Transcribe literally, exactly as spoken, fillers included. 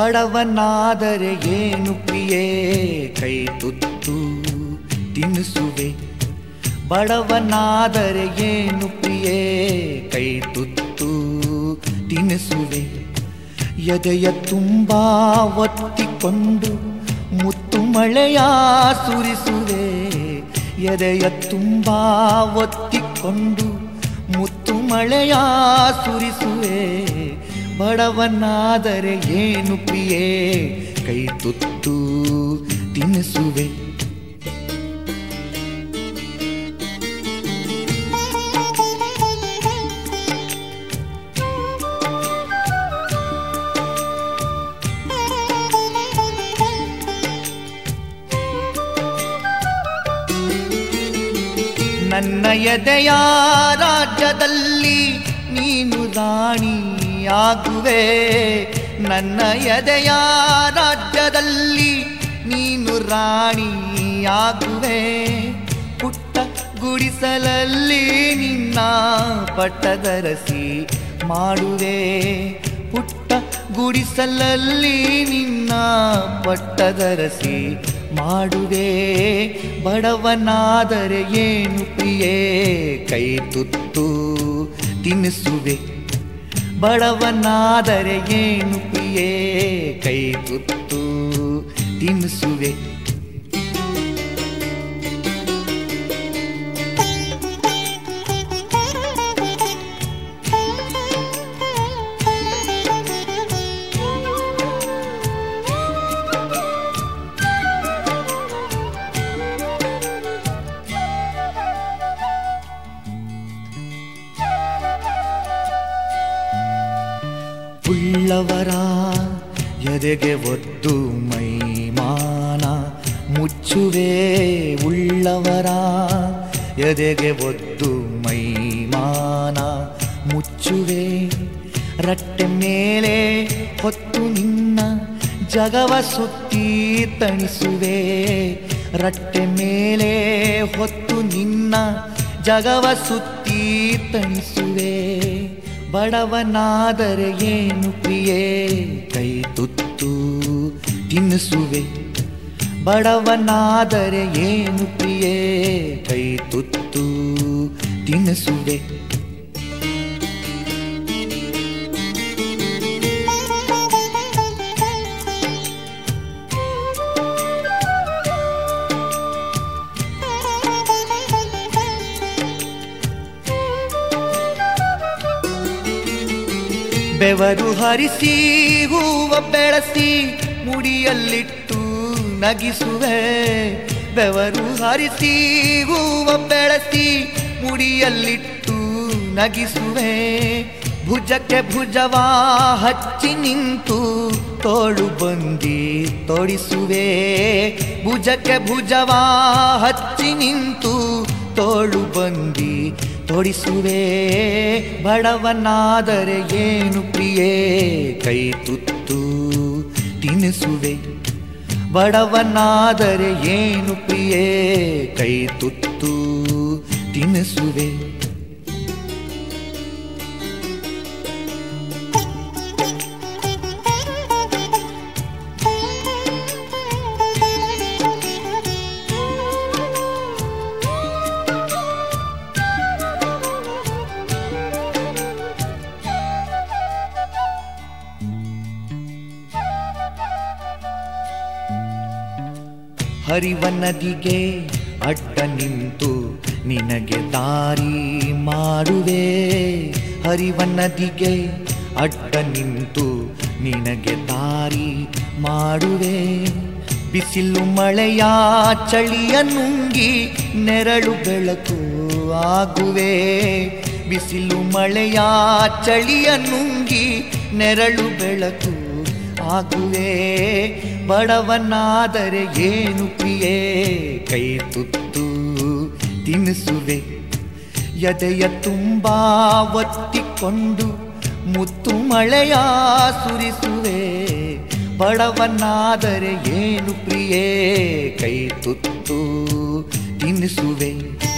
ಬಡವನಾದರೆ ಏನು ಪ್ರಿಯೇ ಕೈ ತುತ್ತು ತಿನ್ನಿಸುವೆ. ಬಡವನಾದರೆ ಏನು ಪ್ರಿಯೇ ಕೈ ತುತ್ತು ತಿನ್ನಿಸುವೆ. ಎದೆಯ ತುಂಬ ಒತ್ತಿಕೊಂಡು ಮುತ್ತು ಮಳೆಯ ಸುರಿಸುವೆ. ಎದೆಯ ತುಂಬ ಒತ್ತಿಕೊಂಡು ಮುತ್ತು ಮಳೆಯ ಸುರಿಸುವೆ. ಬಡವನಾದರೆ ಏನು ಪ್ರಿಯೇ ಕೈ ತುತ್ತು ತಿನ್ನಿಸುವೆ. ನನ್ನ ಎದೆಯ ರಾಜ್ಯದಲ್ಲಿ ನೀನು ರಾಣಿಯಾಗುವೆ. ನನ್ನ ಎದೆಯ ರಾಜ್ಯದಲ್ಲಿ ನೀನು ರಾಣಿಯಾಗುವೆ. ಪುಟ್ಟ ಗುಡಿಸಲಲ್ಲಿ ನಿನ್ನ ಪಟ್ಟದರಸಿ ಮಾಡುವೆ. ಪುಟ್ಟ ಗುಡಿಸಲಲ್ಲಿ ನಿನ್ನ ಪಟ್ಟದರಸಿ ಮಾಡುವೆ. ಬಡವನಾದರೆ ಏನು ಪ್ರಿಯೇ ಕೈ ತುತ್ತು ತಿನ್ನಿಸುವೆ. ಬಡವನಾದರೆ ಏನು ಪ್ರಿಯೇ ಕೈ ತುತ್ತು ತಿನ್ನಿಸುವೆ. ಉಳ್ಳವರ ಎದೆಗೆ ಒದ್ದು ಮೈಮಾನ ಮುಚ್ಚುವೆ. ಉಳ್ಳವರ ಎದೆಗೆ ಒದ್ದು ಮೈಮಾನ ಮುಚ್ಚುವೆ. ರಟ್ಟೆ ಮೇಲೆ ಹೊತ್ತು ನಿನ್ನ ಜಗವ ಸುತ್ತಿ ತಣಿಸುವೆ. ರಟ್ಟೆ ಮೇಲೆ ಹೊತ್ತು ನಿನ್ನ ಜಗವ ಸುತ್ತಿ ತಣಿಸುವೆ. ಬಡವನಾದರೆ ಏನು ಪ್ರಿಯೇ ಕೈ ತುತ್ತು ತಿನ್ನಿಸುವೆ. ಬಡವನಾದರೆ ಏನು ಪ್ರಿಯೇ ಕೈ ತುತ್ತು ತಿನ್ನಿಸುವೆ. ಬೆವರು ಹರಿಸಿ ಹೂವ ಬೆಳೆಸಿ ಮುಡಿಯಲ್ಲಿಟ್ಟು ನಗಿಸುವೆ. ಬೆವರು ಹರಿಸಿ ಹೂವ ಬೆಳೆಸಿ ಮುಡಿಯಲ್ಲಿಟ್ಟು ನಗಿಸುವೆ. ಭುಜಕ್ಕೆ ಭುಜವ ಹಚ್ಚಿ ನಿಂತು ತೋಳು ಬಂದಿ ತೊಡಿಸುವೆ. ಭುಜಕ್ಕೆ ಭುಜವ ಹಚ್ಚಿ ನಿಂತು ತೋಳು ಬಂದಿ ತೊಡಿಸುವೆ. ಬಡವನಾದರೆ ಏನು ಪ್ರಿಯೇ ಕೈ ತುತ್ತು ತಿನ್ನಿಸುವೆ. ಬಡವನಾದರೆ ಏನು ಪ್ರಿಯೇ ಕೈ ತುತ್ತು ತಿನ್ನಿಸುವೆ. ಹರಿವ ನದಿಗೆ ಅಡ್ಡ ನಿಂತು ನಿನಗೆ ದಾರಿ ಮಾಡುವೆ. ಹರಿವ ನದಿಗೆ ಅಡ್ಡ ನಿಂತು ನಿನಗೆ ದಾರಿ ಮಾಡುವೆ. ಬಿಸಿಲು ಮಳೆಯ ಚಳಿಯ ನುಂಗಿ ನೆರಳು ಬೆಳಕು ಆಗುವೆ. ಬಿಸಿಲು ಮಳೆಯ ಚಳಿಯ ನುಂಗಿ ನೆರಳು ಬೆಳಕು ಆಗುವೆ. ಬಡವನಾದರೆ ಏನು ಪ್ರಿಯೇ ಕೈ ತುತ್ತು ತಿನ್ನಿಸುವೆ. ಎದೆಯ ತುಂಬ ಒತ್ತಿಕೊಂಡು ಮುತ್ತು ಮಳೆಯ ಸುರಿಸುವೆ. ಬಡವನಾದರೆ ಏನು ಪ್ರಿಯೇ ಕೈ ತುತ್ತು ತಿನ್ನಿಸುವೆ.